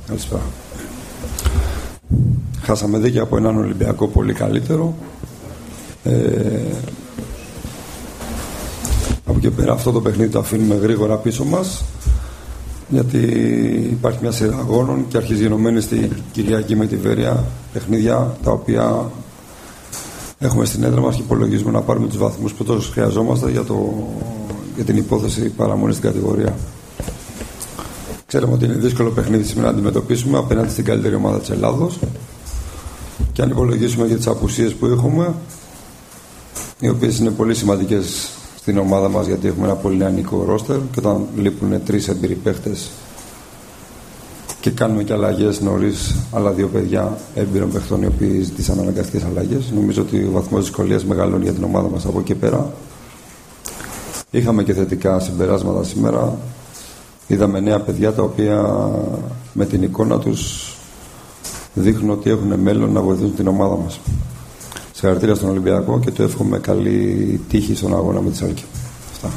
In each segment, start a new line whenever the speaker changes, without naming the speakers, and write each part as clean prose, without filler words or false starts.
Καλησπέρα. Χάσαμε δίκαια από έναν Ολυμπιακό πολύ καλύτερο. Από εκεί πέρα αυτό το παιχνίδι το αφήνουμε γρήγορα πίσω μας, γιατί υπάρχει μια σειρά αγώνων και αρχίζει γενομένη στη Κυριακή με τη Βέρεια παιχνίδια τα οποία έχουμε στην έδρα μας και υπολογίζουμε να πάρουμε τους βαθμούς που τόσο χρειαζόμαστε για την υπόθεση παραμονής στην κατηγορία. Ξέρουμε ότι είναι δύσκολο παιχνίδι σήμερα να αντιμετωπίσουμε απέναντι στην καλύτερη ομάδα της Ελλάδος, και αν υπολογίσουμε για τις απουσίες που έχουμε, οι οποίες είναι πολύ σημαντικές στην ομάδα μας, γιατί έχουμε ένα πολύ νεανικό ρόστερ και όταν λείπουν 3 έμπειροι παίχτες και κάνουμε και αλλαγές νωρίς, άλλα 2 παιδιά έμπειρων παιχτών οι οποίοι ζήτησαν αναγκαστικές αλλαγές, νομίζω ότι ο βαθμός δυσκολίας μεγαλώνει για την ομάδα μας από εκεί πέρα. Είχαμε και θετικά συμπεράσματα σήμερα. Είδαμε νέα παιδιά τα οποία με την εικόνα τους δείχνουν ότι έχουν μέλλον να βοηθήσουν την ομάδα μας. Συγχαρητήρια στον Ολυμπιακό και του εύχομαι καλή τύχη στον αγώνα με τη Σάλκη. Αυτά.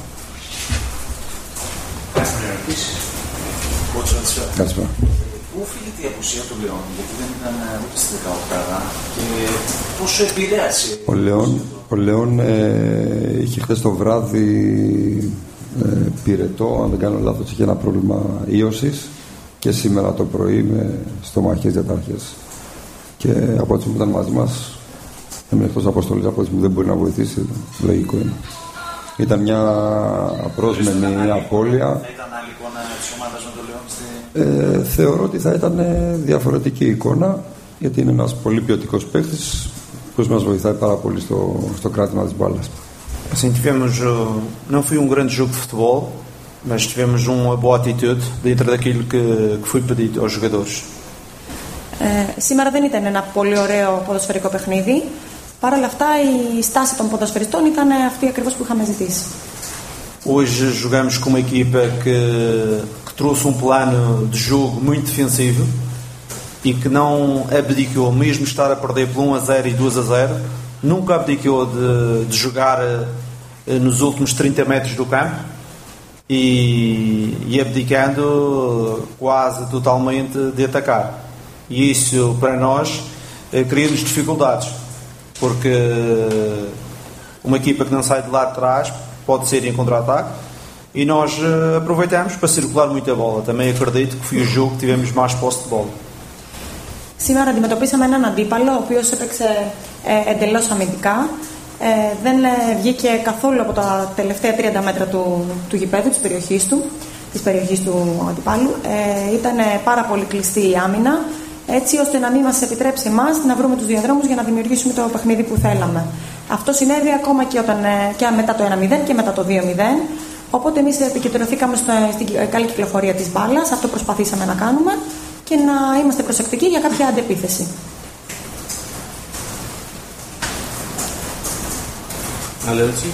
Καλησπέρα.
Πού οφείλεται η απουσία του Λεόν, γιατί δεν ήταν ούτε στη 18 και πόσο επηρέασε?
Ο Λεόν είχε χθες το βράδυ πυρετό, αν δεν κάνω λάθος, είχε ένα πρόβλημα ίωσης και σήμερα το πρωί με στομαχικές διαταραχές. Και από ό,τι μου ήταν μαζί μας, έμεινε εκτός αποστολής, από ό,τι μου δεν μπορεί να βοηθήσει, λογικό είναι. Ήταν μια απρόσμενη απώλεια.
Θα ήταν άλλη εικόνα της ομάδας με το Λεόν?
Θεωρώ ότι θα ήταν διαφορετική εικόνα, γιατί είναι ένας πολύ ποιοτικός παίκτης που μας βοηθάει πάρα πολύ στο κράτημα της μπάλας.
Assim, não foi grande jogo de futebol, mas tivemos uma boa atitude dentro daquilo que foi pedido aos jogadores.
Σήμερα δεν ήταν ένα πολύ ωραίο ποδοσφαιρικό παιχνίδι. Παρ' όλα αυτά η στάση των ποδοσφαιριστών ήταν αυτή ακριβώς που είχαμε ζητήσει.
Hoje jogamos com uma equipa que trouxe plano de jogo muito defensivo e que não abdicou, mesmo estar a perder por 1-0 e 2-0, nunca abdicou de jogar nos últimos 30 metros do campo e abdicando quase totalmente de atacar. E isso para nós cria-nos dificuldades, porque uma equipa que não sai de lá de trás pode ser em contra-ataque e nós aproveitamos para circular muita bola. Também acredito que foi o jogo que tivemos mais posse de bola.
Σήμερα αντιμετωπίσαμε έναν αντίπαλο ο οποίος έπαιξε εντελώς αμυντικά. Δεν βγήκε καθόλου από τα τελευταία 30 μέτρα του γηπέδου, της περιοχής του αντιπάλου. Ήταν πάρα πολύ κλειστή η άμυνα, έτσι ώστε να μην μας επιτρέψει εμάς να βρούμε τους διαδρόμους για να δημιουργήσουμε το παιχνίδι που θέλαμε. Αυτό συνέβη ακόμα και μετά το 1-0 και μετά το 2-0. Οπότε εμείς επικεντρωθήκαμε στην καλή κυκλοφορία της μπάλας, αυτό προσπαθήσαμε να κάνουμε, και να είμαστε προσεκτικοί για κάποια αντεπίθεση.
Άλλη ερώτηση?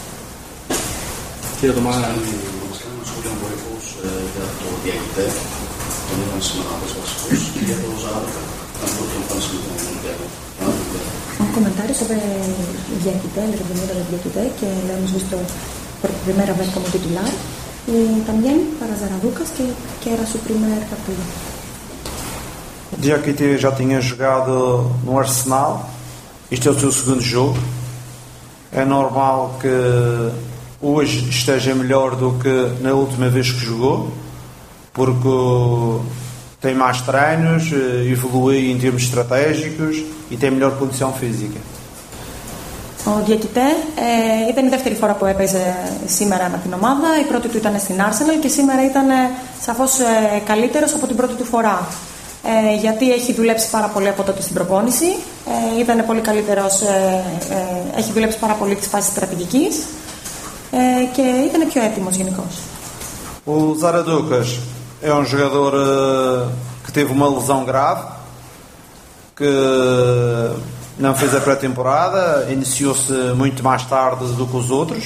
Κύριε Τωμά,
μας κάνουμε ένα σχόλιο βοήθους για το διαιτητέ, τον είχαν σήμερα από τους βασικούς, και για το Ζαραδούκα, αν μπορείτε να πάνε σήμερα τον Ολυμπιακό.
Un comentario sobre el diaquité, el rendimiento del diaquité, que lo hemos visto por primera vez como titular, y también para Zaraducas, que era su primer partido.
Diakité já tinha jogado no Arsenal, este é o seu segundo jogo. É normal que hoje esteja melhor do que na última vez que jogou, porque tem mais treinos, evolui em termos estratégicos e tem melhor condição física.
Ο Διακητέ ήταν η δεύτερη φορά που έπαιζε σήμερα με την ομάδα. Η πρώτη του ήταν στην Arsenal και σήμερα ήταν σαφώς καλύτερος από την πρώτη του φορά. Γιατί έχει δουλέψει πάρα πολύ από τότε στην προπόνηση, ήταν πολύ καλύτερος, έχει δουλέψει πάρα πολύ τις φάσεις στρατηγικής και ήταν πιο έτοιμος γενικώς.
O Zaraducas é jogador que teve uma lesão grave, que não fez a pré-temporada, iniciou-se muito mais tarde do que os outros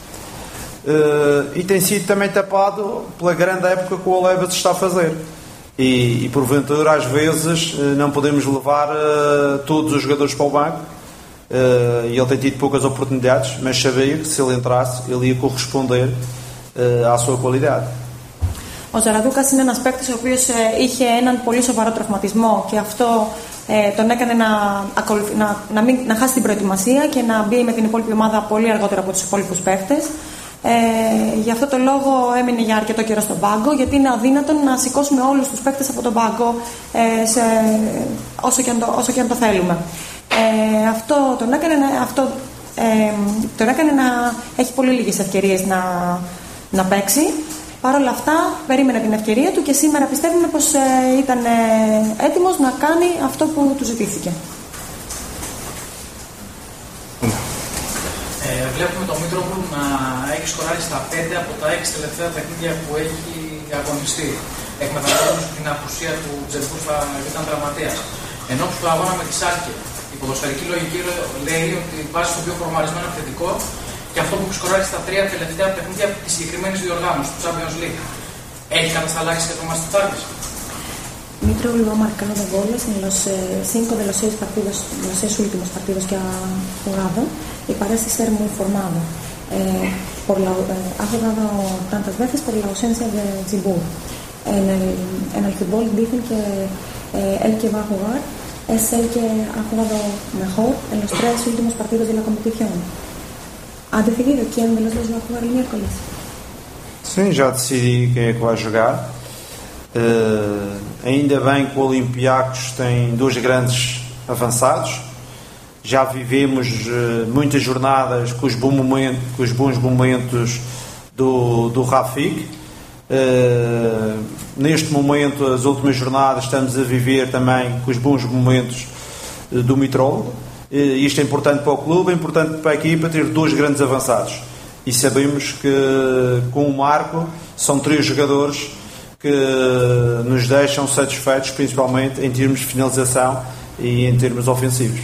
e tem sido também tapado pela grande época que o Olebas está a fazer. E porventura às vezes não podemos levar todos os jogadores para o banco e ele tem tido poucas oportunidades, mas sabia que se ele entrasse ele ia corresponder à sua qualidade.
Ο Ζαραδούκας είναι ένας παίκτης ο οποίος είχε έναν πολύ σοβαρό τραυματισμό και αυτό τον έκανε να χάσει την προετοιμασία και να μπει με την υπόλοιπη ομάδα πολύ αργότερα από τους υπόλοιπους παίκτες. Γι' αυτό το λόγο έμεινε για αρκετό καιρό στον πάγκο, γιατί είναι αδύνατον να σηκώσουμε όλους τους παίκτες από τον πάγκο όσο και αν το θέλουμε. Αυτό τον έκανε να έχει πολύ λίγες ευκαιρίες να παίξει. Παρ' όλα αυτά, περίμενε την ευκαιρία του και σήμερα πιστεύουμε πως ήταν έτοιμος να κάνει αυτό που του ζητήθηκε.
Βλέπουμε τον Μήτρογλου να έχει σκοράρει στα 5 από τα 6 τελευταία παιχνίδια που έχει αγωνιστεί. Εκμεταλλεύοντας την απουσία του Τζερβούστα που ήταν τραυματίας. Ενώ του αγώνα με τη Σάλκε, η ποδοσφαιρική λογική λέει ότι βάζει στο πιο φορμαρισμένο επιθετικό και αυτό που έχει σκοράρει στα 3 τελευταία παιχνίδια τη συγκεκριμένη διοργάνωση του Champions League. Έχει κατασταλάξει και το más του Τάρκης.
Mitroglou ha marcado goles en los 5 de los 6 últimos partidos que ha jugado y parece ser muy formado. Ha jugado tantas veces por la ausencia de Djibour. En el fútbol dicen que el que va a jugar es el que ha jugado mejor en los 3 últimos partidos de la competición. ¿Ha decidido quién de los dos va a jugar el miércoles?
Sim, já decidi quem é que vai jogar. Ainda bem que o Olympiacos tem 2 grandes avançados. Já vivemos muitas jornadas com os bons momentos do Rafik. Neste momento, as últimas jornadas, estamos a viver também com os bons momentos do Mitroglou. Isto é importante para o clube, é importante para a equipa ter 2 grandes avançados. E sabemos que com o Marco são 3 jogadores que nos deixam satisfeitos, principalmente em termos de finalização e em termos ofensivos.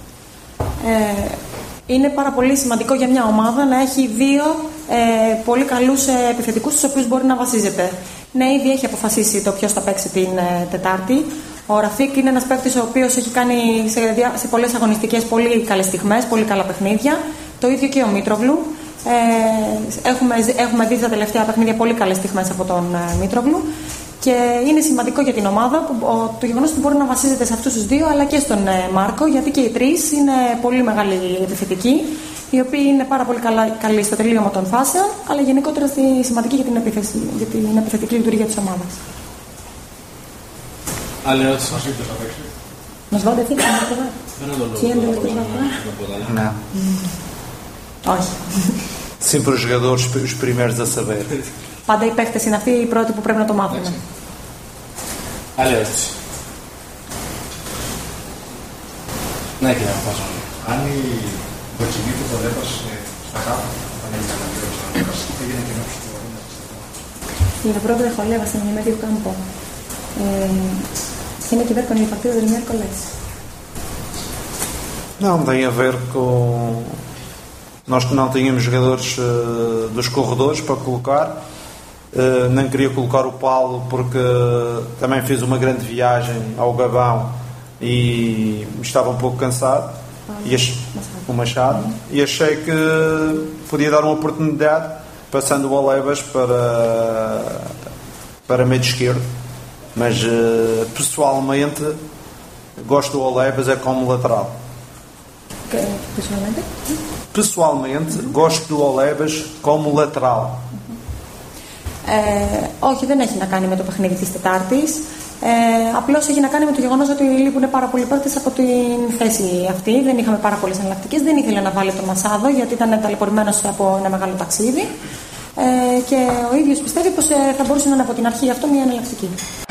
Είναι πάρα πολύ σημαντικό για μια ομάδα να έχει 2 πολύ καλούς επιθετικούς στους οποίους μπορεί να βασίζεται. Ναι, ήδη έχει αποφασίσει το ποιος θα παίξει την Τετάρτη. Ο Ραφίκ είναι ένας παίκτης ο οποίος έχει κάνει σε πολλές αγωνιστικές πολύ καλές στιγμές, πολύ καλά παιχνίδια. Το ίδιο και ο Μήτρογλου. Έχουμε δει τα τελευταία παιχνίδια πολύ καλές στιγμές από τον Μήτρογλου και είναι σημαντικό για την ομάδα το γεγονός ότι μπορεί να βασίζεται σε αυτούς τους 2 αλλά και στον Μάρκο, γιατί και οι 3 είναι πολύ μεγάλοι επιθετικοί, οι οποίοι είναι πάρα πολύ καλοί στο τελείωμα των φάσεων, αλλά γενικότερα σημαντικοί για την επιθετική λειτουργία της ομάδας.
Άλλη ερώτηση μας ήρθε να παίξει.
Μας βάλετε τι, quién de los dos va a jugar?
Não.
Όχι.
Sempre os jogadores os primeiros a saber.
Πάντα οι παίχτες είναι αυτοί οι πρώτοι που πρέπει να το μάθουν.
Άλλη ερώτηση. Ναι, κύριε Παπαζόνη. Αν η δοκιμή του Βολέπας στα κάτω, όταν έγινε αναγκαίος να Βολέπας, έγινε και νόψη του αγώνα.
Η Ευρώπη de Jolevas en el medio campo tiene que ver con el partido del miércoles.
Não, tem a ver com... Nós que não tínhamos jogadores dos corredores para colocar, nem queria colocar o Paulo porque também fez uma grande viagem ao Gabão e estava um pouco cansado, o Machado, e achei que podia dar uma oportunidade passando o Olebas para meio esquerdo, mas pessoalmente gosto do Olebas é como lateral. Pessoalmente gosto do Olebas como lateral.
Όχι, δεν έχει να κάνει με το παιχνίδι της Τετάρτης. Απλώς έχει να κάνει με το γεγονός ότι λείπουν πάρα πολλοί παίκτες από την θέση αυτή. Δεν είχαμε πάρα πολλές εναλλακτικές. Δεν ήθελε να βάλει τον Μασάδο γιατί ήταν ταλαιπωρημένος από ένα μεγάλο ταξίδι. Και ο ίδιος πιστεύει πως θα μπορούσε να είναι από την αρχή αυτό μια εναλλακτική.